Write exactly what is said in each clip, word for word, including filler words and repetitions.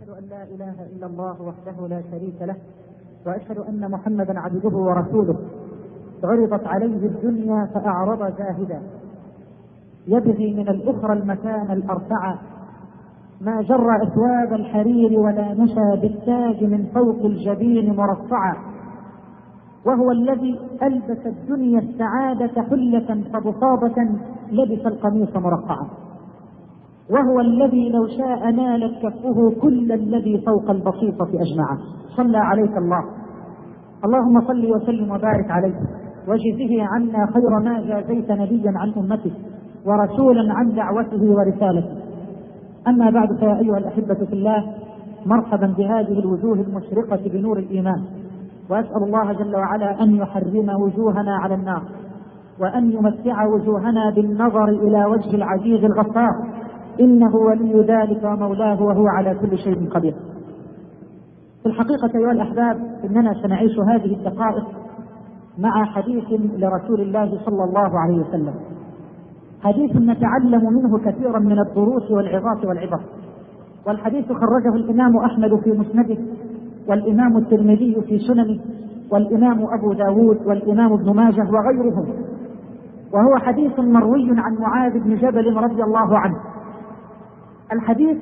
أن لا إله إلا الله وحده لا شريك له، وأشهد أن محمدا عبده ورسوله. عرضت عليه الدنيا فأعرض زاهدا، يبغي من الأخرى المكان الأرفع، ما جر أثواب الحرير ولا مشى بالتاج من فوق الجبين مرصعا. وهو الذي ألبس الدنيا السعادة حلة فبصابة لبس القميص مرقعا. وهو الذي لو شاء نالت كفه كل الذي فوق البسيطة أجمعا. صلى عليك الله، اللهم صل وسلم وبارك عليه، وجزه عنا خير ما جازيت نبيا عن أمته ورسولا عن دعوته ورسالته. أما بعد، فيا أيها الأحبة في الله، مرحبا بهذه الوجوه المشرقة بنور الإيمان، وأسأل الله جل وعلا أن يحرم وجوهنا على النار، وأن يمتع وجوهنا بالنظر إلى وجه العزيز الغفار، إنه ولي ذلك ومولاه وهو على كل شيء قدير. في الحقيقة أيها الأحباب، إننا سنعيش هذه الدقائق مع حديث لرسول الله صلى الله عليه وسلم، حديث نتعلم منه كثيرا من الدروس والعظات والعبر. والحديث خرجه الإمام أحمد في مسنده، والإمام الترمذي في سننه، والإمام أبو داود، والإمام ابن ماجه وغيرهم. وهو حديث مروي عن معاذ بن جبل رضي الله عنه. الحديث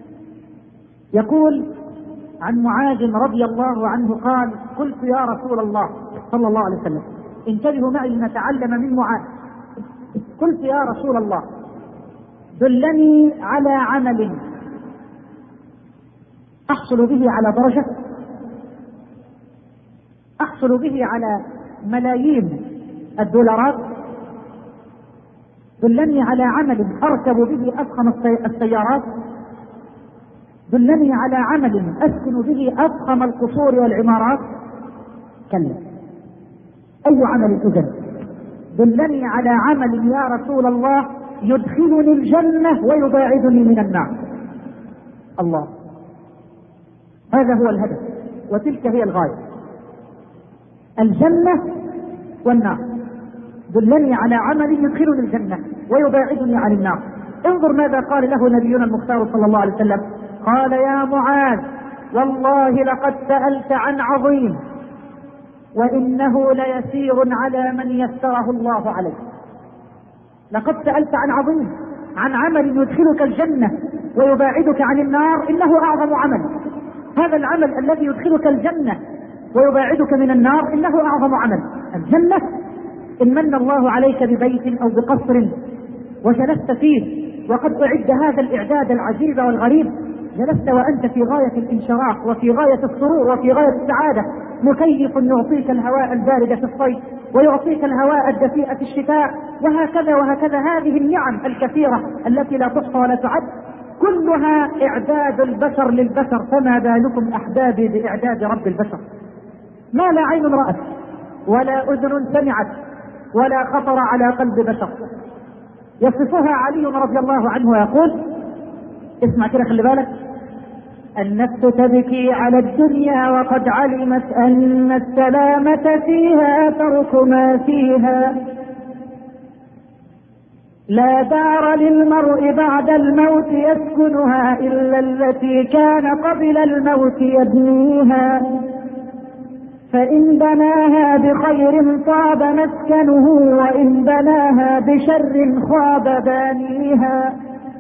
يقول عن معاذ رضي الله عنه قال: قلت يا رسول الله صلى الله عليه وسلم، انتبهوا معي نتعلم من معاذ. قلت يا رسول الله، دلني على عمل أحصل به على درجة، أحصل به على ملايين الدولارات، دلني على عمل أركب به أفخم السيارات، دلني على عمل أسكن به أفخم القصور والعمارات. كلا، أي عمل توجد؟ دلني على عمل يا رسول الله يدخلني الجنة ويباعدني من النار. الله، هذا هو الهدف وتلك هي الغاية، الجنة والنار. دلني على عمل يدخلني الجنة ويباعدني عن النار. انظر ماذا قال له نبينا المختار صلى الله عليه وسلم. قال: يا معاذ، والله لقد سألت عن عظيم، وإنه ليسير على من يسره الله عليه. لقد سألت عن عظيم، عن عمل يدخلك الجنة ويباعدك عن النار، إنه أعظم عمل. هذا العمل الذي يدخلك الجنة ويباعدك من النار إنه أعظم عمل. الجنة إن من الله عليك ببيت أو بقصر وجلست فيه، وقد أعد هذا الإعداد العجيب والغريب، جلست وأنت في غاية الانشراح وفي غاية السرور وفي غاية السعادة. مكيف يعطيك الهواء البارد في الصيف، ويعطيك الهواء الدفيء في الشتاء، وهكذا وهكذا. هذه النعم الكثيرة التي لا تحصى ولا تعد، كلها إعداد البشر للبشر، فما بالكم أحبابي بإعداد رب البشر؟ ما لا عين رأت ولا أذن سمعت ولا خطر على قلب بشر. يصفها علي رضي الله عنه ويقول: اسمع كده، خلي بالك، النفس تبكي على الدنيا وقد علمت أن السلامة فيها ترك ما فيها. لا دار للمرء بعد الموت يسكنها إلا التي كان قبل الموت يبنيها. فإن بناها بخير طاب مسكنه، وإن بناها بشر خاب بانيها.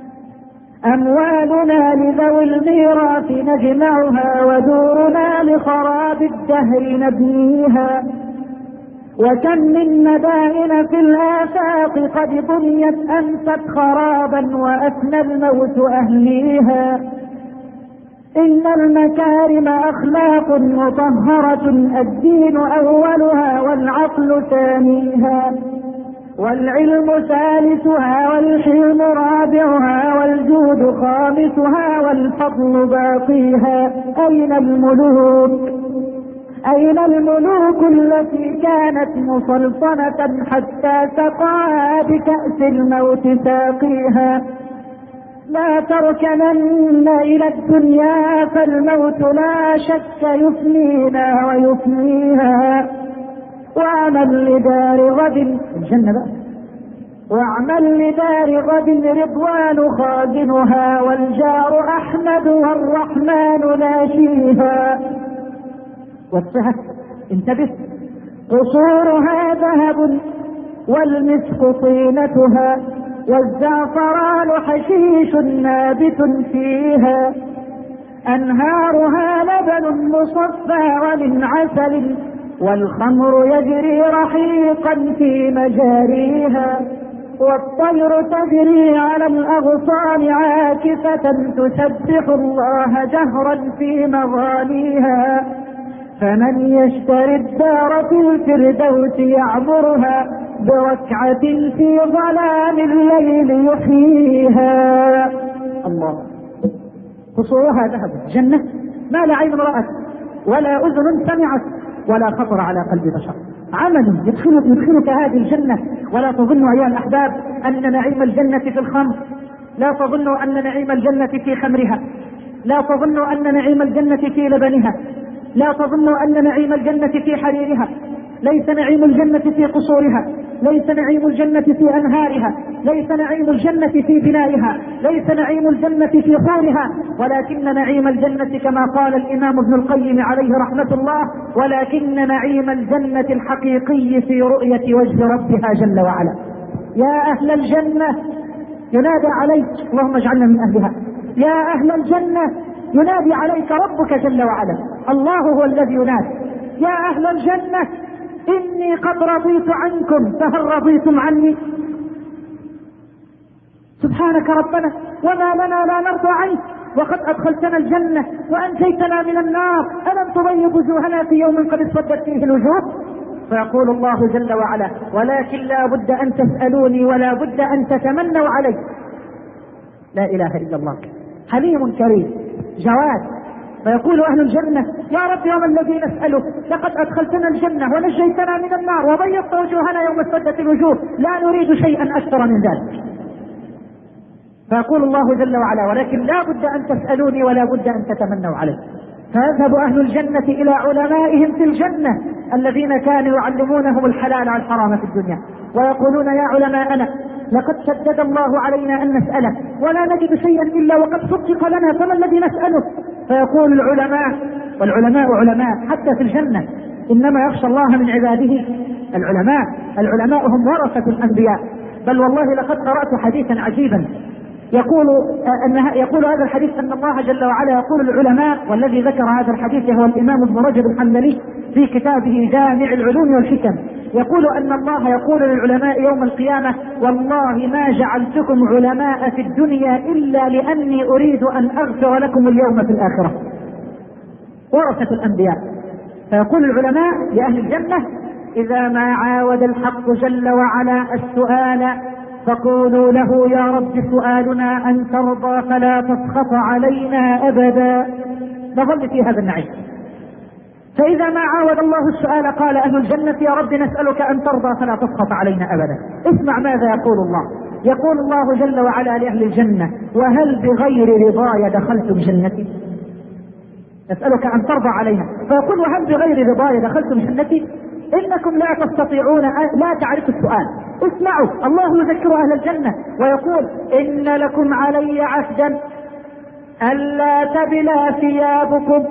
أموالنا لذوي الميراث نجمعها، ودورنا لخراب الدهر نبنيها. وكم من مدائن في الآفاق قد بنيت أنست خرابا، وأفنى الموت أهليها. إن المكارم أخلاق مطهرة، الدين أولها والعقل ثانيها، والعلم ثالثها والحلم رابعها، والجود خامسها والفضل باقيها. أين الملوك؟ أين الملوك التي كانت مسلطنة حتى سقاها بكأس الموت ساقيها؟ لا تركنن إلى الدنيا، فالموت لا شك يفنينا ويفنيها. وعمل لدار غد، الجنة بقى، واعمل لدار غد رضوان خازنها، والجار أحمد والرحمن ناشيها. وصفها انتبه: قصورها ذهب والمسك طينتها، والزعفران حشيش نابت فيها، أنهارها لبن مصفى ومن عسل، والخمر يجري رحيقا في مجاريها، والطير تجري على الأغصان عاكفة تسبح الله جهرا في مغانيها. فمن يشتري الدار في الفردوس يعمرها، بركعة في ظلام الليل يحييها. الله. قصورها ذهب، جنة ما لا عين رأت ولا أذن سمعت ولا خطر على قلب بشر. عمل يدخلك, يدخلك هذه الجنة. ولا تظنوا أيها الأحباب أن نعيم الجنة في الخمر، لا تظنوا أن نعيم الجنة في خمرها، لا تظنوا أن نعيم الجنة في لبنها، لا تظنوا أن نعيم الجنة في حريرها. ليس نعيم الجنة في قصورها، ليس نعيم الجنة في أنهارها، ليس نعيم الجنة في بنائها، ليس نعيم الجنة في حورها، ولكن نعيم الجنة كما قال الإمام ابن القيم عليه رحمة الله: ولكن نعيم الجنة الحقيقي في رؤية وجه ربها جل وعلا. يا أهل الجنة ينادى عليك، اللهم اجعلنا من أهلها، يا أهل الجنة ينادي عليك ربك جل وعلا، الله هو الذي ينادي: يا أهل الجنة إني قد رضيت عنكم فهل رضيتم عني؟ سبحانك ربنا، وما لنا لا نرضى عنك وقد أدخلتنا الجنة وأنجيتنا من النار، ألم تبيض وجوهنا في يوم قد اسودت فيه الوجوه؟ فيقول الله جل وعلا: ولكن لا بد أن تسألوني ولا بد أن تتمنوا علي. لا إله إلا الله، حليم كريم جواد. فيقول أهل الجنة: يا رب وما الذي نسأله؟ لقد أدخلتنا الجنة ونجيتنا من النار وبيضت وجوهنا يوم اسودت الوجوه، لا نريد شيئا أكثر من ذلك. فيقول الله جل وعلا: ولكن لا بد أن تسألوني ولا بد أن تتمنوا علي. فيذهب أهل الجنة إلى علمائهم في الجنة الذين كانوا يعلمونهم الحلال على الحرام في الدنيا، ويقولون: يا علماءنا لقد شدد الله علينا أن نسأله ولا نجد شيئا إلا وقد صدق لنا، فما الذي نسأله؟ فيقول العلماء، والعلماء علماء حتى في الجنة، إنما يخشى الله من عباده العلماء. العلماء هم ورثة الأنبياء. بل والله لقد قرأت حديثا عجيبا يقول أن يقول هذا الحديث أن الله جل وعلا يقول العلماء، والذي ذكر هذا الحديث هو الإمام ابن رجب الحنبلي في كتابه جامع العلوم والحكم، يقول أن الله يقول للعلماء يوم القيامة: والله ما جعلتكم علماء في الدنيا إلا لأني أريد أن أغفر لكم اليوم في الآخرة. ورثة الأنبياء. فيقول العلماء لأهل الجنة: إذا ما عاود الحق جل وعلا السؤال فقولوا له: يا رب سؤالنا أن ترضى فلا تسخط علينا أبدا. نظل في هذا النعيم. فإذا ما عاود الله السؤال قال أهل الجنة: يا رب نسألك أن ترضى فلا تسخط علينا أبدا. اسمع ماذا يقول الله. يقول الله جل وعلا لأهل الجنة: وهل بغير رضاي دخلتم جنتي؟ نسألك أن ترضى علينا. فيقول: وهل بغير رضاي دخلتم جنتي؟ إنكم لا تستطيعون لا تعرفوا السؤال. اسمعوا، الله يذكر أهل الجنة ويقول: إن لكم علي عهدا ألا تبلى ثيابكم،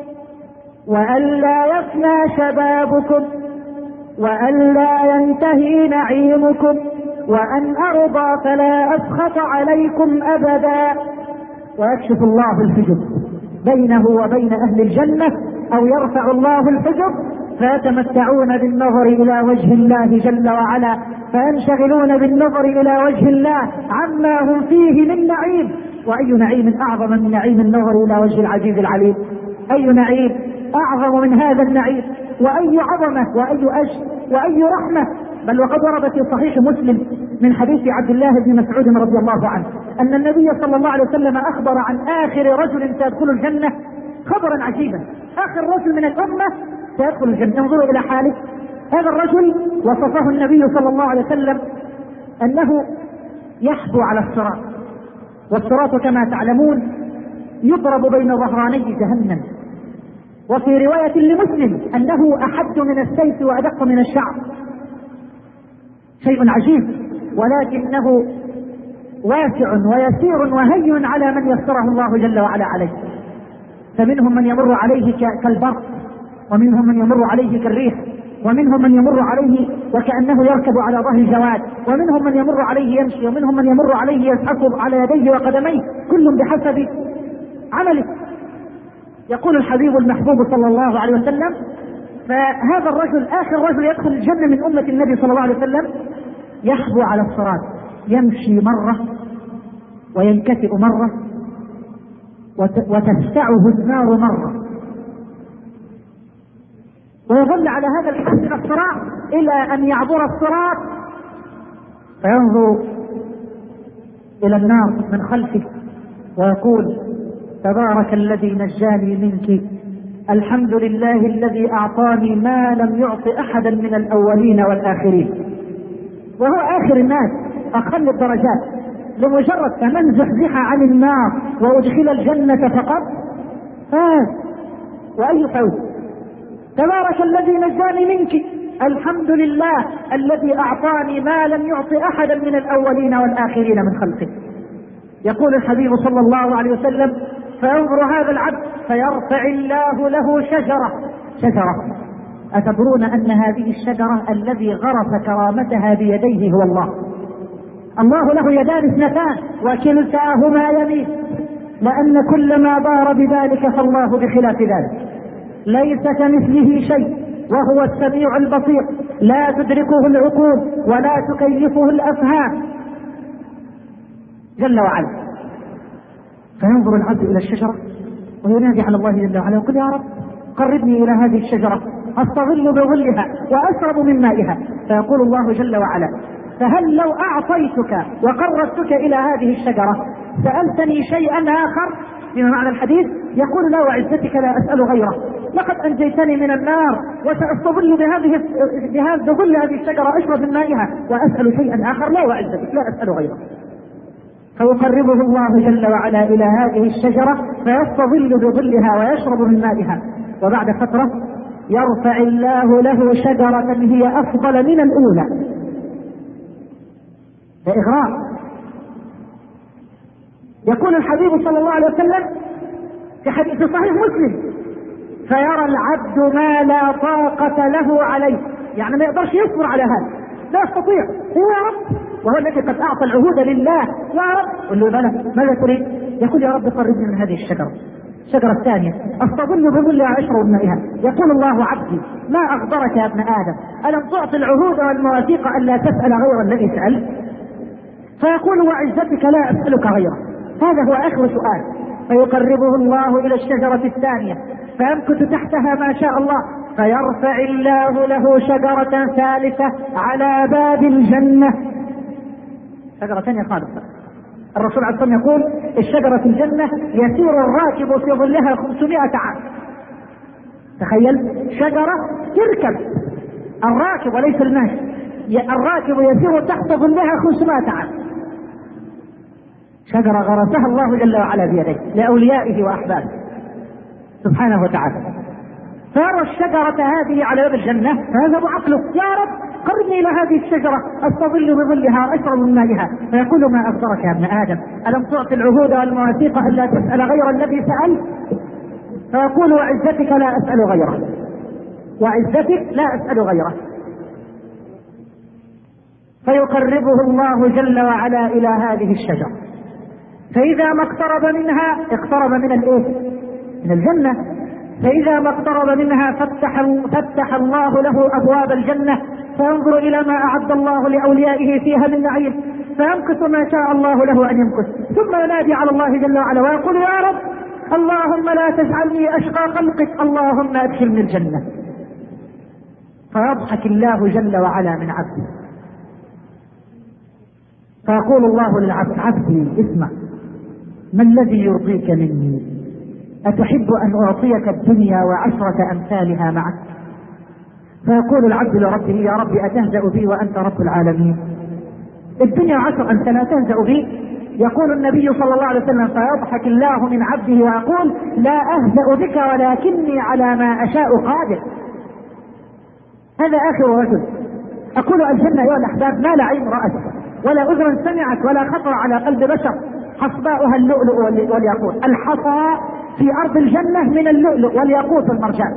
وألا يفنى شبابكم، وألا ينتهي نعيمكم، وأن أرضى فلا أسخط عليكم أبدا. ويكشف الله الحجب بينه وبين أهل الجنة، أو يرفع الله الحجب فيتمتعون بالنظر إلى وجه الله جل وعلا، فينشغلون بالنظر إلى وجه الله عما هم فيه من نعيم. وأي نعيم أعظم من نعيم النظر إلى وجه العزيز العليم؟ أي نعيم أعظم من هذا النعيم؟ وأي عظمة وأي أجر وأي رحمة. بل وقد ورد في صحيح مسلم من حديث عبد الله بن مسعود رضي الله عنه أن النبي صلى الله عليه وسلم أخبر عن آخر رجل سيدخل الجنة خبرا عجيبا. آخر رجل من الأمة سيدخل الجنة. انظروا إلى حاله. هذا الرجل وصفه النبي صلى الله عليه وسلم أنه يحبو على الصراط، والصراط كما تعلمون يضرب بين ظهراني جهنم. وفي رواية لمسلم أنه أحد من السيف وأدق من الشعر. شيء عجيب. ولكنه واسع ويسير وهين على من يسره الله جل وعلا عليه. فمنهم من يمر عليه كالبرق، ومنهم من يمر عليه كالريح، ومنهم من يمر عليه وكأنه يركب على ظهر جواد، ومنهم من يمر عليه يمشي، ومنهم من يمر عليه يزحف على يديه وقدميه، كل بحسب عمله. يقول الحبيب المحبوب صلى الله عليه وسلم: فهذا الرجل آخر رجل يدخل الجنة من أمة النبي صلى الله عليه وسلم يحبو على الصراط، يمشي مرة وينكتئ مرة وتسعه النار مرة، ويظل على هذا الحد من الصراط إلى أن يعبر الصراط فينظر إلى النار من خلفه ويقول: تبارك الذي نجاني منك، الحمد لله الذي أعطاني ما لم يعط أحدا من الأولين والآخرين. وهو آخر الناس، أقل الدرجات، لمجرد فمن زحزح عن النار وأدخل الجنة فقط فاز. وأي فوز! تبارك الذي نجاني منك، الحمد لله الذي أعطاني ما لم يعط أحدا من الأولين والآخرين من خلقه. يقول الحبيب صلى الله عليه وسلم: فينظر هذا العبد فيرفع الله له شجرة شجرة أتدرون أن هذه الشجرة الذي غرس كرامتها بيديه هو الله؟ الله له يدان اثنتان وكلتاهما يمين، لأن كل ما دار بذلك فالله بخلاف ذلك، ليس كمثله شيء وهو السميع البصير، لا تدركه العقول ولا تكيفه الأفهام جل وعلا. فينظر العبد إلى الشجرة وينادي على الله جل وعلا ويقول: يا رب قربني إلى هذه الشجرة أستظل بظلها وأشرب من مائها. فيقول الله جل وعلا: فهل لو أعطيتك وقربتك إلى هذه الشجرة سألتني شيئا آخر؟ بما معنى الحديث يقول: لا وعزتك لا أسأل غيره، لقد أنجيتني من النار وسأستظل بهذه بهذا ظل هذه الشجرة أشرب من مائها، وأسأل شيئا آخر؟ لا وعزتك لا أسأل غيره. فيقربه الله جل وعلا إلى هذه الشجرة فيستظل بظلها ويشرب من مائها، وبعد فترة يرفع الله له شجرة هي أفضل من الأولى. بإغراء. يقول الحبيب صلى الله عليه وسلم في حديث صحيح مسلم: فيرى العبد ما لا طاقة له عليه، يعني ما يقدرش يصبر على هذا، لا يستطيع. هو يا رب، وهو الذي قد أعطى العهود لله، يا رب قل له: بلى، ماذا تريد؟ يقول: يا رب قربني من هذه الشجرة. الشجرة الثانية أستظل بظلها وأشرب من مائها. يقول الله: عبدي ما أغدرك يا ابن آدم، ألم تعطي العهود والمواثيق ألا تسأل غير الذي سألت؟ فيقول: وعزتك لا أسألك غيره. هذا هو آخر سؤال. فيقربه الله إلى الشجرة الثانية فيمكث تحتها ما شاء الله، فيرفع الله له شجرة ثالثة على باب الجنة، شجرة ثانية خالصة. الرسول عليه الصلاة والسلام يقول: الشجرة في الجنة يسير الراكب في ظلها خمسمائة عام. تخيل، شجرة تركب الراكب وليس الماشي، الراكب يسير تحت ظلها خمسمائة عام. شجرة غرسها الله جل وعلا بيده لأوليائه وأحبابه سبحانه وتعالى. فيرى الشجرة هذه على باب الجنة فيذهب عقله: يا رب قربني إلى هذه الشجرة أستظل بظلها وأشرب من مائها. فيقول: ما أغدرك يا ابن آدم، ألم تعطي العهود والمواثيق ألا تسأل غير الذي سأل؟ فيقول: وعزتك لا أسأل غيره، وعزتك لا أسأل غيره. فيقربه الله جل وعلا إلى هذه الشجرة، فإذا ما اقترب منها اقترب من الايه؟ من الجنة. فإذا ما اقترب منها فتح, فتح الله له أبواب الجنة فينظر إلى ما أعد الله لأوليائه فيها من نعيم، فيمكث ما شاء الله له أن يمكث، ثم ينادي على الله جل وعلا ويقول: يا رب اللهم لا تجعلني أشقى خلقك، اللهم أدخلني الجنة. فيضحك الله جل وعلا من عبده، فيقول الله للعبد: عبدي اسمع، ما الذي يرضيك مني؟ أتحب أن أعطيك الدنيا وعشرة أمثالها معك؟ فيقول العبد لربه: يا رب أتهزأ بي وأنت رب العالمين؟ الدنيا عشر أمثالها تهزأ بي؟ يقول النبي صلى الله عليه وسلم: فيضحك الله من عبده ويقول: لا أهزأ بك ولكني على ما أشاء قادر. هذا آخر رجل. أقول: الجنة أيها الأحباب ما لا عين رأت ولا أذن سمعت ولا خطر على قلب بشر، حصباؤها اللؤلؤ والياقوت. الحصى في أرض الجنة من اللؤلؤ والياقوت والمرجان.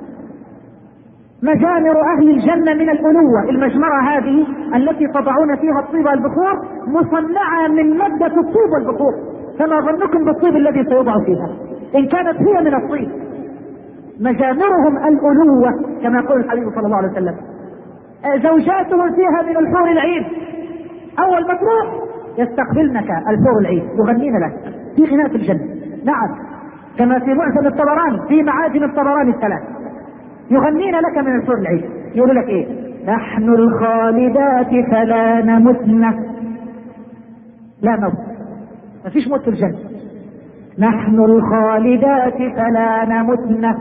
مجامر أهل الجنة من الألوة، المجمرة هذه التي تضعون فيها الطيب والبخور مصنعة من مادة الطيب والبخور، فما ظنكم بالطيب الذي سيوضع فيها إن كانت هي من الطيب. مجامرهم الألوة كما يقول الحبيب صلى الله عليه وسلم. زوجاتهم فيها من الحور العين، أول ما تروح يستقبلنك الحور العين يغنين لك في غناء في الجنة. نعم، كما في معجم الطبراني في معاجم الطبراني الثلاث يغنين لك من الحور العين. يقول لك ايه؟ نحن الخالدات فلا نمتن، لا موت، ما فيش موت في الجنة. نحن الخالدات فلا نمتن،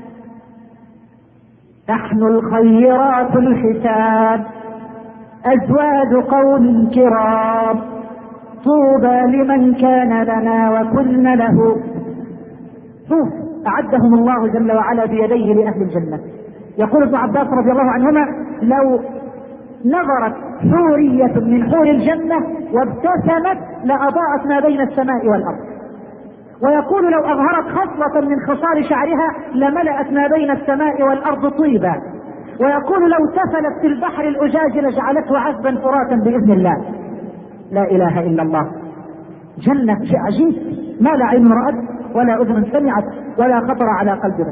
نحن الخيرات الحساب، أزواج قوم كرام، طوبى لمن كان لنا وكن له. شوف أعدهم الله جل وعلا بيديه لأهل الجنة. يقول ابن عباس رضي الله عنهما: لو نظرت حورية من حور الجنة وابتسمت لأضاءت ما بين السماء والأرض. ويقول: لو أظهرت خصلة من خصال شعرها لملأت ما بين السماء والأرض طيبا. ويقول: لو سفلت في البحر الأجاج لجعلته عذبا فراتا بإذن الله. لا إله إلا الله. جنة شيء عجيب ما لا عين رأت ولا أذن سمعت ولا خطر على قلب بشر.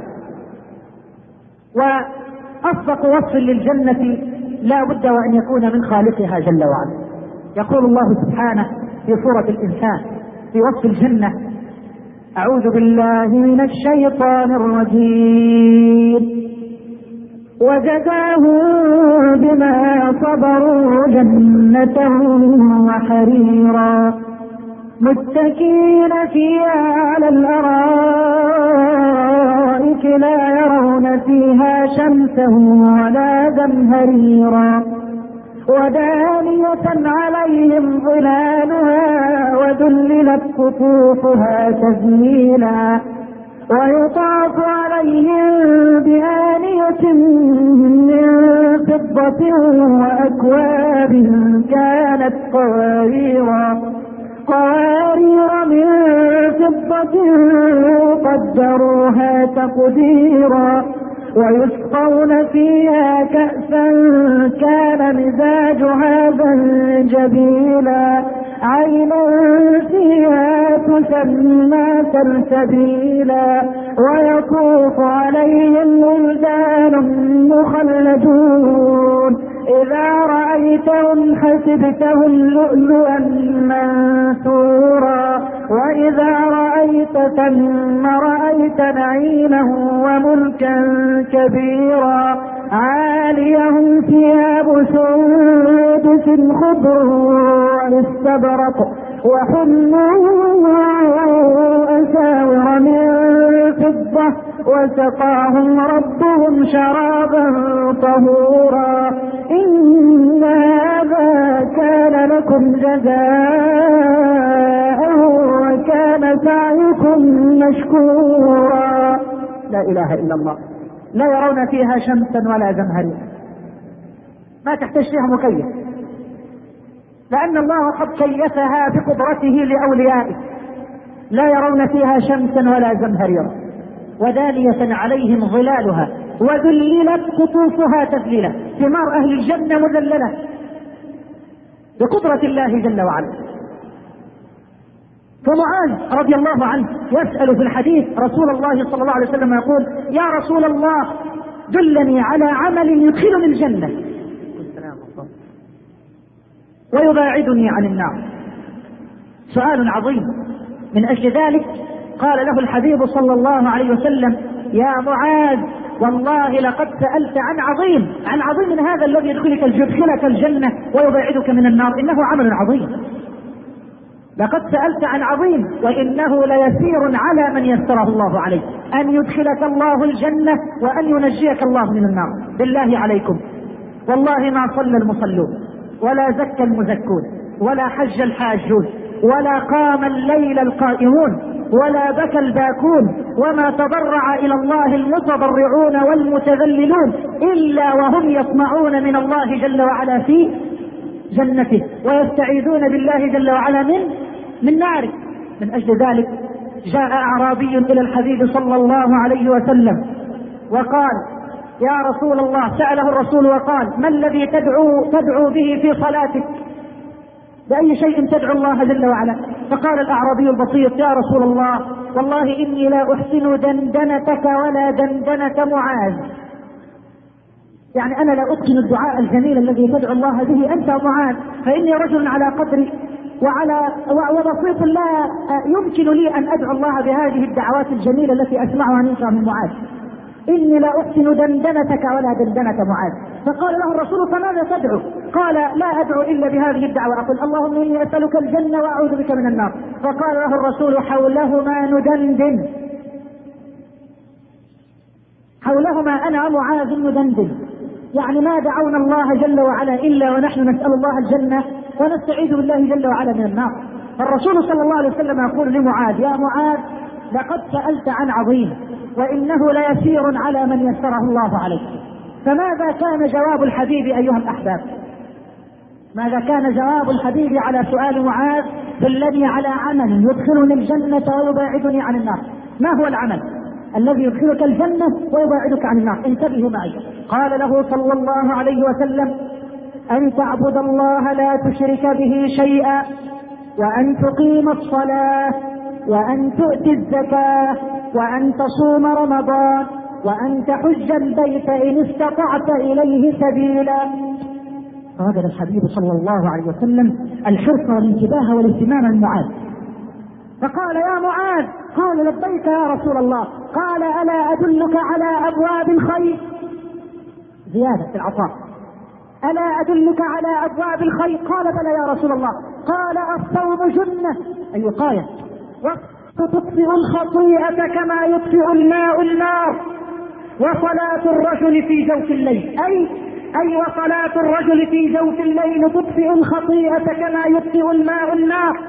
وأصدق وصف للجنة لا بد وأن يكون من خالقها جل وعلا. يقول الله سبحانه في سورة الإنسان في وصف الجنة: أعوذ بالله من الشيطان الرجيم، وجزاهم بما صبروا جنة وحريرا متكئين فيها على الأرائك لا يرون فيها شمسا ولا زمهريرا ودانية عليهم ظلالها وذللت قطوفها تذليلا ويطاف عليهم بآنية من فضة وأكواب كانت قواريرا قوارير من فضة قدروها تقديرا ويسقون فيها كأسا كان مزاجها زنجبيلا عينا فيها تسمى سلسبيلا ويطوف عليهم ولدان مخلدون إذا رأيتهم حسبتهم لؤلؤا منثورا وإذا رأيت ثم رأيت نعيما وملكا كبيرا عاليهم ثياب سندس خضر واستبرق وحلوا أساور من فضة وسقاهم ربهم شرابا طهورا إن هذا كان لكم جزاء وكان سعيكم مشكورا. لا إله إلا الله. لا يرون فيها شمسا ولا زمهريرا، ما تحتاج فيها مكيف، لأن الله قد كيفها بقدرته لأوليائه. لا يرون فيها شمسا ولا زمهريرا ودانية عليهم ظلالها وذللت قطوفها تذليلا. ثمار أهل الجنة مذللة بقدرة الله جل وعلا. فمعاذ رضي الله عنه يسأل في الحديث رسول الله صلى الله عليه وسلم يقول: يا رسول الله دلني على عمل يدخلني الجنة ويباعدني عن النار. سؤال عظيم. من أجل ذلك قال له الحبيب صلى الله عليه وسلم: يا معاذ والله لقد سألت عن عظيم، عن عظيم هذا الذي يدخلك يدخلك الجنة ويبعدك من النار، إنه عمل عظيم. لقد سألت عن عظيم وإنه ليسير على من يسره الله عليه أن يدخلك الله الجنة وأن ينجيك الله من النار. بالله عليكم والله ما صلى المصلون ولا زكى المزكون ولا حج الحاجون ولا قام الليل القائمون ولا بكى الباكون وما تضرع إلى الله المتضرعون والمتذللون إلا وهم يطمعون من الله جل وعلا في جنته ويستعيذون بالله جل وعلا من من ناره. من أجل ذلك جاء أعرابي إلى الحبيب صلى الله عليه وسلم وقال: يا رسول الله، سأله الرسول وقال: ما الذي تدعو تدعو به في صلاتك؟ بأي شيء تدعو الله جل وعلا؟ فقال الأعرابي البسيط: يا رسول الله، والله إني لا أحسن دندنتك ولا دندنة معاذ. يعني أنا لا أتقن الدعاء الجميل الذي تدعو الله به أنت معاذ، فإني رجل على قدري وعلى وبسيط، لا يمكن لي أن أدعو الله بهذه الدعوات الجميلة التي أسمعها منك من معاذ. إني لا أحسن دندنتك ولا دندنة معاذ. فقال له الرسول: فماذا تدعو؟ قال: لا أدعو إلا بهذه الدعوة، أقول: اللهم إني أسألك الجنة وأعوذ بك من النار. فقال له الرسول: حولهما ندندن، حولهما أنا معاذ ندندن. يعني ما دعونا الله جل وعلا إلا ونحن نسأل الله الجنة ونستعيذ بالله جل وعلا من النار. الرسول صلى الله عليه وسلم يقول لمعاذ: يا معاذ، لقد سألت عن عظيم، وإنه ليسير على من يسره الله عليه. فماذا كان جواب الحبيب أيها الأحباب؟ ماذا كان جواب الحبيب على سؤال معاذ: دلني على عمل يدخلني الجنة ويباعدني عن النار. ما هو العمل الذي يدخلك الجنة ويباعدك عن النار؟ انتبهوا معي. قال له صلى الله عليه وسلم: أن تعبد الله لا تشرك به شيئا، وأن تقيم الصلاة، وأن تؤتي الزكاة، وأن تصوم رمضان، وأن تحج البيت إن استطعت إليه سبيلا. فوجد الحبيب صلى الله عليه وسلم الحرص والانتباه والاهتمام من معاذ، فقال: يا معاذ. قال: لبيك يا رسول الله. قال: ألا أدلك على أبواب الخير؟ زيادة في العطاء. ألا أدلك على أبواب الخير؟ قال: بلى يا رسول الله. قال: الصوم جنة، أي وقاية، وتطفئ الخطيئة كما يطفئ الماء النار، وصلاة الرجل في جوف الليل، أي أي وصلاة الرجل في جوف الليل تطفئ الخطيئة كما يطفئ الماء النار.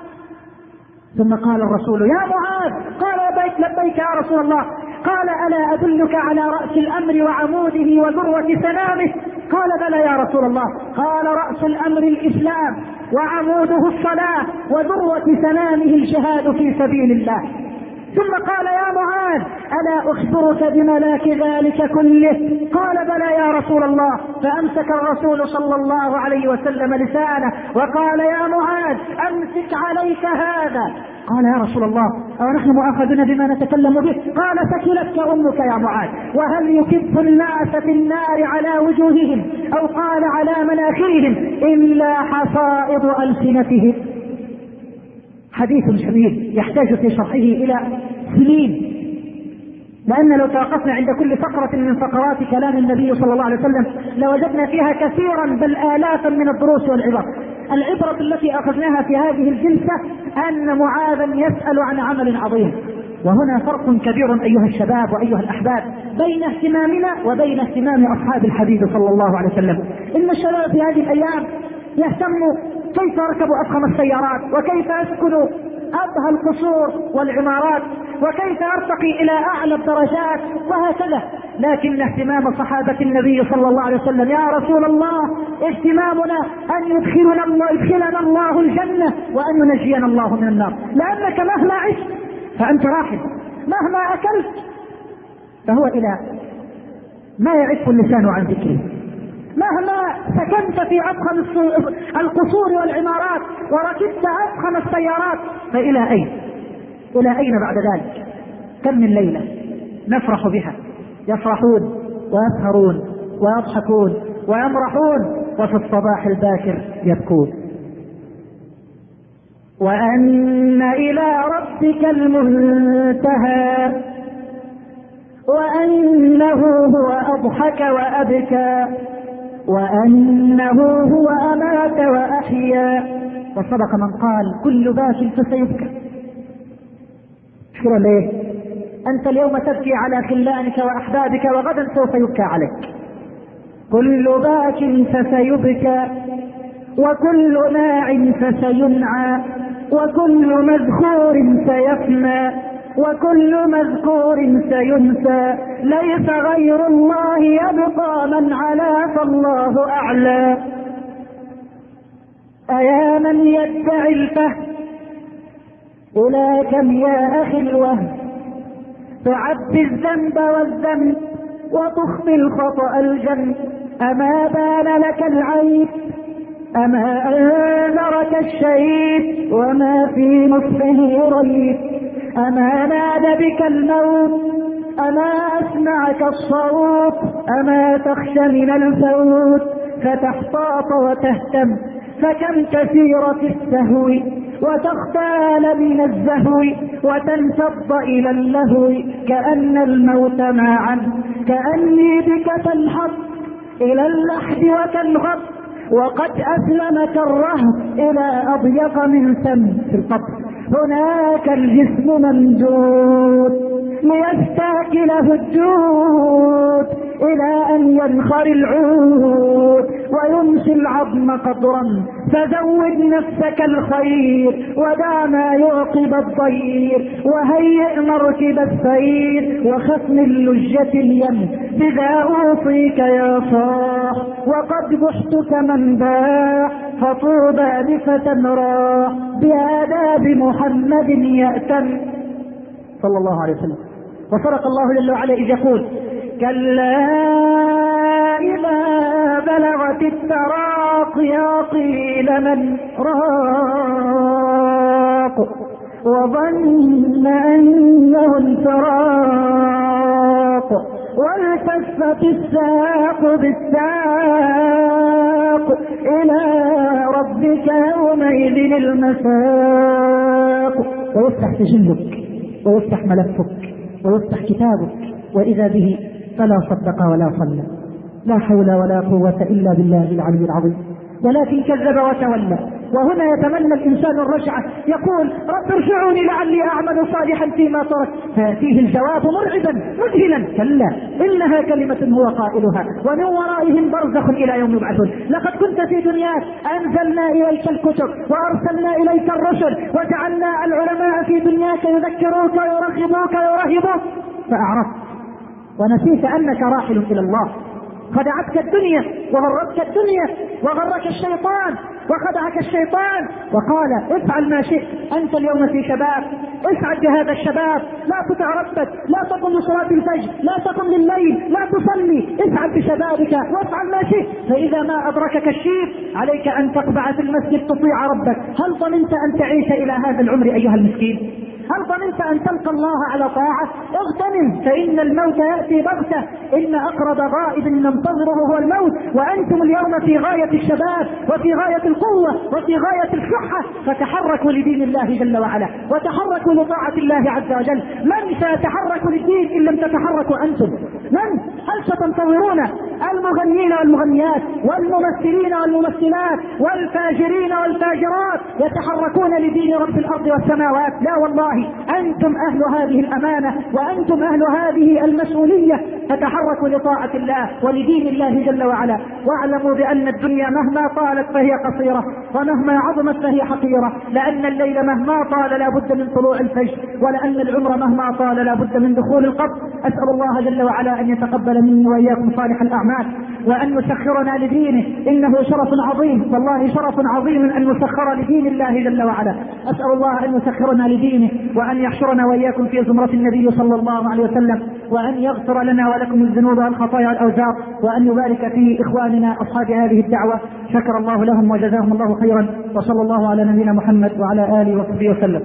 ثم قال الرسول: يا معاذ. قال: لبيك لبيك يا رسول الله. قال: ألا أدلك على رأس الأمر وعموده وذروة سنامه؟ قال: بلى يا رسول الله. قال: رأس الأمر الإسلام، وعموده الصلاة، وذروة سنامه الجهاد في سبيل الله. ثم قال: يا معاذ، ألا أخبرك بملاك ذلك كله؟ قال: بلى يا رسول الله. فأمسك الرسول صلى الله عليه وسلم لسانه وقال: يا معاذ، أمسك عليك هذا. قال: يا رسول الله، أو نحن مؤاخذون بما نتكلم به؟ قال: ثكلتك أمك يا معاذ. وهل يكب الناس في النار على وجوههم، أو قال على مناخرهم، إلا حصائد ألسنتهم؟ حديث جميل يحتاج في شرحه إلى سنين، لأن لو توقفنا عند كل فقرة من فقرات كلام النبي صلى الله عليه وسلم لوجدنا فيها كثيرا بل آلافا من الدروس والعبر. العبرة التي أخذناها في هذه الجلسة أن معاذا يسأل عن عمل عظيم. وهنا فرق كبير أيها الشباب وأيها الأحباب بين اهتمامنا وبين اهتمام أصحاب الحبيب صلى الله عليه وسلم. إن الشباب في هذه الأيام يهتموا كيف يركبوا أفخم السيارات، وكيف يسكنوا أبهى القصور والعمارات، وكيف يرتقي إلى أعلى الدرجات، وهكذا. لكن اهتمام صحابة النبي صلى الله عليه وسلم: يا رسول الله، اهتمامنا أن يدخلنا الله, يدخلنا الله الجنة وأن ينجينا الله من النار، لأنك مهما عشت فأنت راحل، مهما أكلت فهو إلى ما يعف اللسان عن ذكره، مهما سكنت في أفخم القصور والعمارات وركبت أفخم السيارات فإلى أين؟ إلى أين بعد ذلك؟ كم من ليلة نفرح بها، يفرحون ويسهرون ويضحكون ويمرحون، وفي الصباح الباكر يبكون. وأن إلى ربك المنتهى، وأنه هو أضحك وأبكى، وأنه هو أمات وأحيا. وصدق من قال: كل باك فسيبكى. شكرا ليه؟ أنت اليوم تبكي على خلانك وأحبابك، وغدا سوف يبكى عليك. كل باك فسيبكى، وكل ناع فسينعى، وكل مذكور سيفنى، وكل مذكور سينسى. ليس غير الله يبقى من علا، فالله أعلى. أيا من يدعي الفهم إلى كم يا أخي الوهم، تعبي الذنب والذنب وتخفي الخطأ الجنب، أما بان لك العيب أما أنذرك الشهيد وما في نصفه ريب، أما نادى بك الموت أما أسمعك الصوت، أما تخشى من الفوت فتحتاط وتهتم، فكم كثيرة السهو وتختال من الزهو وتنفض إلى اللهو، كأن الموت معا كأني بك تنحط إلى اللحد وتنغط، وقد أسلمك الرهب إلى أضيق من سم في القبر، هناك الجسم ممدود ليستاكله الجود إلى أن ينخر العود ويمشي العظم قدرا، فزود نفسك الخير ودع ما يعقب الضير، وهيئ مركب السير وخف من لجة اليم، بذا أوصيك يا صاح وقد بحت كمن باح، فطوبى لفتى راح بآداب محمد يأتم صلى الله عليه وسلم. وصدق الله جل وعلا إذ يقول: كلا إذا بلغت التراقي قيل من راق، وظن أنه الفراق، والتفت الساق بالساق، إلى ربك يومئذ المساق. ويفتح سجلك ويفتح ملفك ويفتح كتابك، وإذا به فلا صدق ولا صلى، لا حول ولا قوة إلا بالله العلي العظيم، ولكن كذب وتولى. وهنا يتمنى الإنسان الرجعة، يقول: رب ارجعوني لعلي أعمل صالحا فيما ترك، فيأتيه الجواب مرعبا مذهلا: كلا إنها كلمة هو قائلها ومن ورائهم برزخ إلى يوم يبعثون. لقد كنت في دنياك أنزلنا إليك الكتب وأرسلنا إليك الرسل وجعلنا العلماء في دنياك يذكروك ويرغبوك ويرهبوك، فأعرضت ونسيت أنك راحل إلى الله. خدعتك الدنيا وغرتك الدنيا وغرك الشيطان وخدعك الشيطان وقال: افعل ما شئت، أنت اليوم في شباب، اسعد بهذا الشباب، لا تطع ربك، لا تقم لصلاة الفجر، لا تقم لليل، لا تصلي، اسعد بشبابك وافعل ما شئت، فإذا ما أدركك الشيب عليك أن تقبع في المسجد تطيع ربك. هل ظننت أن تعيش إلى هذا العمر أيها المسكين؟ هل ظننت أن تلقى الله على طاعة؟ اغتنم، فإن الموت يأتي بغتة، إن أقرب غائب ننتظره هو الموت، وأنتم اليوم في غاية الشباب وفي غاية القوة وفي غاية الصحة، فتحركوا لدين الله جل وعلا وتحركوا لطاعة الله عز وجل. من سيتحرك للدين إن لم تتحركوا أنتم؟ من؟ هل ستنتظرون المغنيين والمغنيات والممثلين والممثلات والفاجرين والفاجرات يتحركون لدين رب الأرض والسماوات؟ لا والله، أنتم أهل هذه الأمانة وأنتم أهل هذه المسؤولية، فتحركوا لطاعة الله ولدين الله جل وعلا، واعلموا بأن الدنيا مهما طالت فهي قصيرة، ومهما عظمت فهي حقيرة، لأن الليل مهما طال لا بد من طلوع الفجر، ولأن العمر مهما طال لا بد من دخول القبر. أسأل الله جل وعلا أن يتقبل مني وإياكم صالح الأعمال، وأن يسخرنا لدينه، إنه شرف عظيم، والله شرف عظيم أن نسخر لدين الله جل وعلا. أسأل الله أن يسخرنا لدينه، وأن يحشرنا وإياكم في زمرة النبي صلى الله عليه وسلم، وأن يغفر لنا ولكم الذنوب والخطايا والأوزار، وأن يبارك في إخواننا أصحاب هذه الدعوة. شكر الله لهم وجزاهم الله خيرا، وصلى الله على نبينا محمد وعلى آله وصحبه وسلم.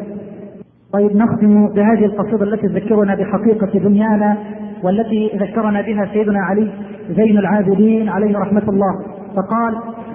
طيب، نختم بهذه القصيدة التي تذكرنا بحقيقة دنيانا، والتي ذكرنا بها سيدنا علي زين العابدين عليه رحمة الله، فقال: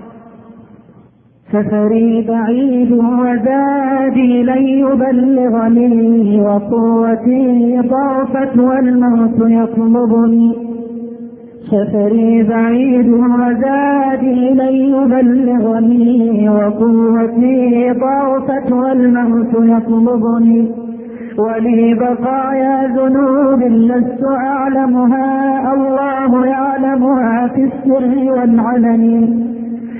سفري بعيد وزادي لن يبلغني، وقوتي ضعفت والموت يطلبني. سفري بعيد وزادي لن يبلغني، وقوتي ضعفت والموت يطلبني. ولي بقايا ذنوب لست أعلمها، الله يعلمها في السر والعلن.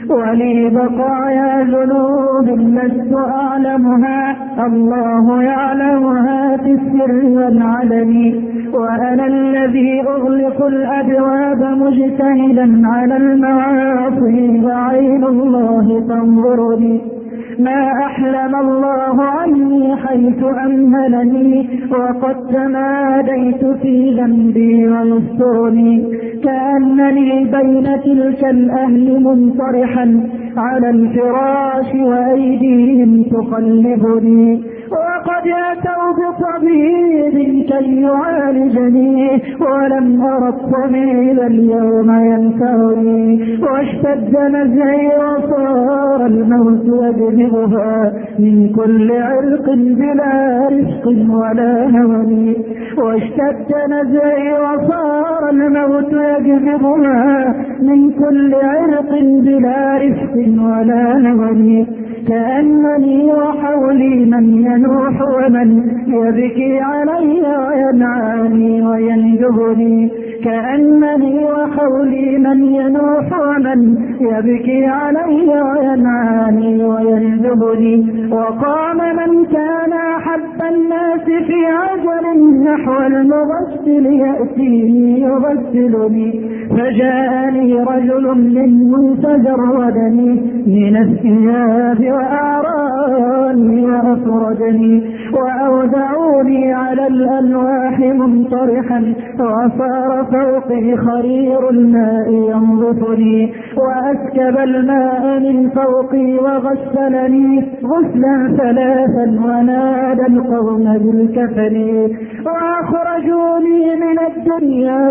ولي بقايا ذنوب لست أعلمها، الله يعلمها في السر والعلن، وأنا الذي أغلق الأبواب مجتهدا على المعاصي وعين الله تنظرني. ما أحلم الله عني حيث أمهلني، وقد تماديت في ذنبي ويسترني، كأنني بين تلك الأهل منطرحا على الفراش وأيديهم تقلبني، وقد أتوا بطبيب كي يعالجني، ولم أر الطبيب اليوم ينفعني، واشتد نزعي وصار الموت يجذبها من كل عرق بلا رزق ولا هوني، واشتد نزعي وصار الموت يجذبها من كل عرق بلا رزق ولا هوني، كأنني وحولي من ينوح ومن يبكي علي وينعاني وينجبني، كأنني وحولي من ينوح ومن يبكي علي وينعاني وينجبني، وقام من كان أحب الناس في عجل نحو المغسل يأتيني يغسلني، فجاءني رجل منهم فجردني من الثياب وأعراني وأفرجني، وأودعوني على الألواح منطرحا، وصار فوقي خرير الماء ينظفني، وأسكب الماء من فوقي وغسلني غسلا ثلاثا، ونادى القوم بالكفن، وأخرجوني من الدنيا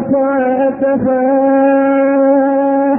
فأسفاه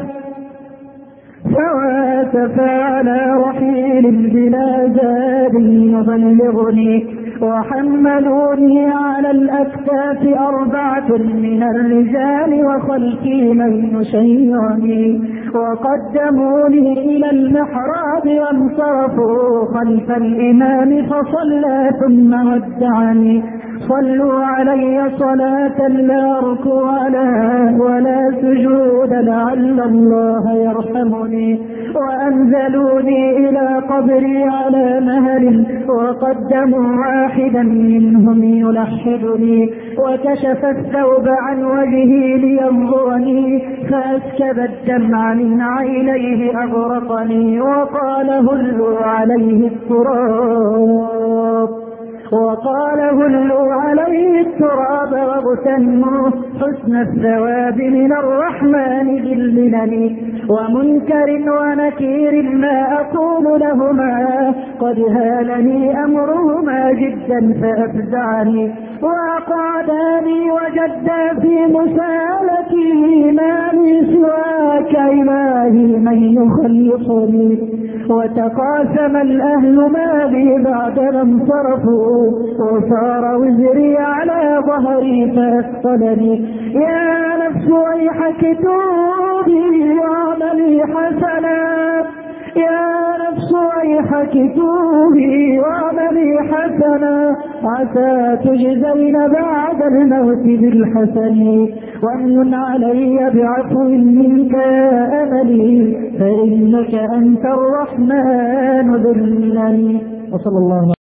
فواسفا على رحيل بلا زاد يبلغني، وحملوني على الأكتاف أربعة من الرجال وخلفي من يشيعني، وقدموني إلى المحراب وانصرفوا خلف الإمام فصلى ثم ودعني، صلوا علي صلاة لا ركوع لها ولا سجود لعل الله يرحمني، وأنزلوني إلى قبري على مهل، وقدموا واحدا منهم يلحدني، وكشف الثوب عن وجهي لينظرني، فأسكب الدمع من عينيه أغرقني، وقال هلوا عليه التراب وقال هلوا عليه التراب واغتنموا حسن الثواب من الرحمن ذللني، ومنكر ونكير ما أقول لهما، قد هالني أمرهما جدا فأفزعني، وأقعداني وجدا في مسالتي، ما لي سواك إلهي من يخلصني، وتقاسم الأهل ما بي بعد ما انصرفوا، وصار وزري على ظهري فأثقلني، يا نفس ويحك توبي واعملي حسنات، يا نفس ويحك توبي واعملي حسنا، عسى تجزين بعد الموت بالحسن، وامن علي بعفو منك يا أملي، فإنك أنت الرحمن ذلني. وصلى الله